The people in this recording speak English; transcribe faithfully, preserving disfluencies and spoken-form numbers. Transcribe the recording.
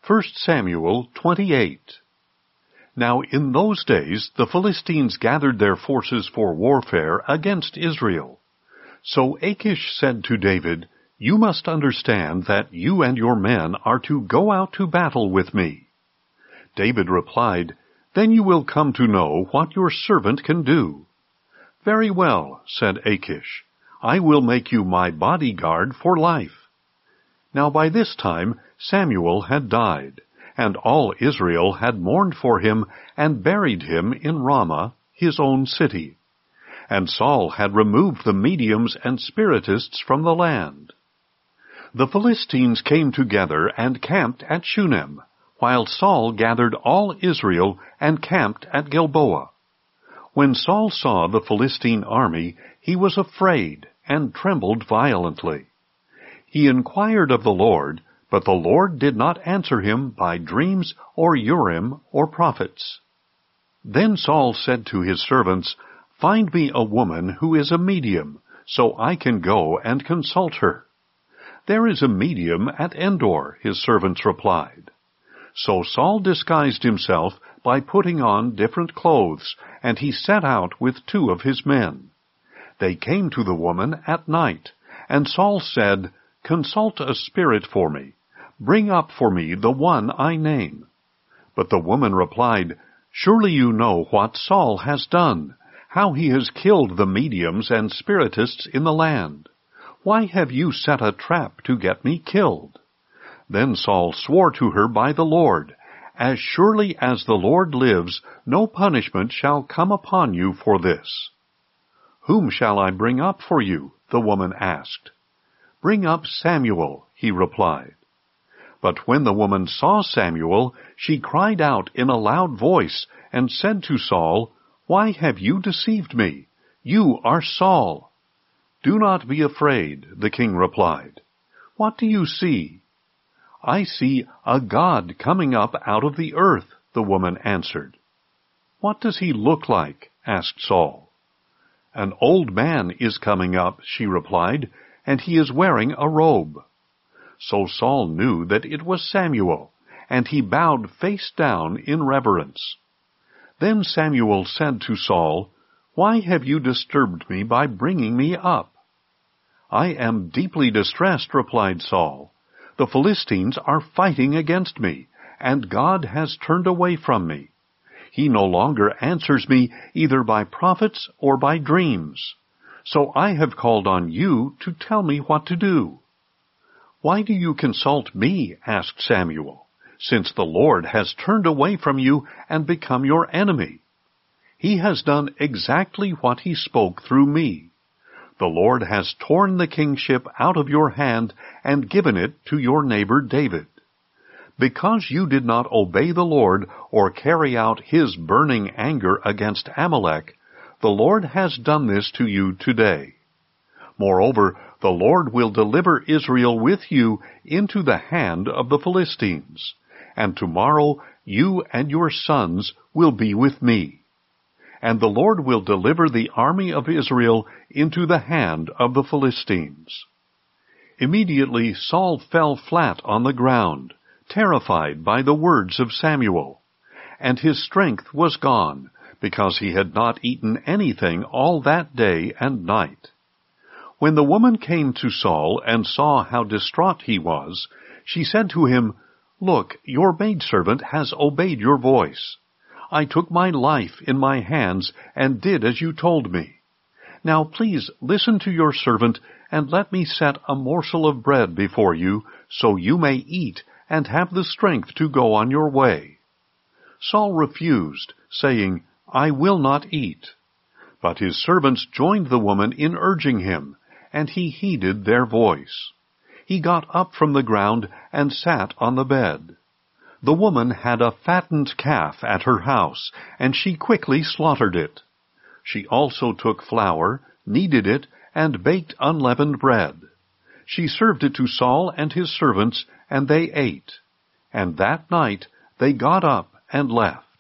First Samuel twenty-eight. Now in those days the Philistines gathered their forces for warfare against Israel. So Achish said to David, "You must understand that you and your men are to go out to battle with me." David replied, "Then you will come to know what your servant can do." "Very well," said Achish, "I will make you my bodyguard for life." Now by this time Samuel had died, and all Israel had mourned for him and buried him in Ramah, his own city. And Saul had removed the mediums and spiritists from the land. The Philistines came together and camped at Shunem, while Saul gathered all Israel and camped at Gilboa. When Saul saw the Philistine army, he was afraid and trembled violently. He inquired of the Lord, but the Lord did not answer him by dreams or Urim or prophets. Then Saul said to his servants, "Find me a woman who is a medium, so I can go and consult her." "There is a medium at Endor," his servants replied. So Saul disguised himself by putting on different clothes, and he set out with two of his men. They came to the woman at night, and Saul said, "Consult a spirit for me. Bring up for me the one I name." But the woman replied, "Surely you know what Saul has done, how he has killed the mediums and spiritists in the land. Why have you set a trap to get me killed?" Then Saul swore to her by the Lord, "As surely as the Lord lives, no punishment shall come upon you for this." "Whom shall I bring up for you?" the woman asked. "Bring up Samuel," he replied. But when the woman saw Samuel, she cried out in a loud voice and said to Saul, "Why have you deceived me? You are Saul." "Do not be afraid," the king replied. "What do you see?" "I see a god coming up out of the earth," the woman answered. "What does he look like?" asked Saul. "An old man is coming up," she replied, "and he is wearing a robe." So Saul knew that it was Samuel, and he bowed face down in reverence. Then Samuel said to Saul, "Why have you disturbed me by bringing me up?" "I am deeply distressed," replied Saul. "The Philistines are fighting against me, and God has turned away from me. He no longer answers me either by prophets or by dreams. So I have called on you to tell me what to do." "Why do you consult me?" asked Samuel, "since the Lord has turned away from you and become your enemy? He has done exactly what he spoke through me. The Lord has torn the kingship out of your hand and given it to your neighbor David. Because you did not obey the Lord or carry out his burning anger against Amalek, the Lord has done this to you today. Moreover, the Lord will deliver Israel with you into the hand of the Philistines, and tomorrow you and your sons will be with me. And the Lord will deliver the army of Israel into the hand of the Philistines." Immediately Saul fell flat on the ground, terrified by the words of Samuel, and his strength was gone, because he had not eaten anything all that day and night. When the woman came to Saul and saw how distraught he was, she said to him, "Look, your maidservant has obeyed your voice. I took my life in my hands and did as you told me. Now please listen to your servant and let me set a morsel of bread before you, so you may eat and have the strength to go on your way." Saul refused, saying, "I will not eat." But his servants joined the woman in urging him, and he heeded their voice. He got up from the ground and sat on the bed. The woman had a fattened calf at her house, and she quickly slaughtered it. She also took flour, kneaded it, and baked unleavened bread. She served it to Saul and his servants, and they ate. And that night they got up and left.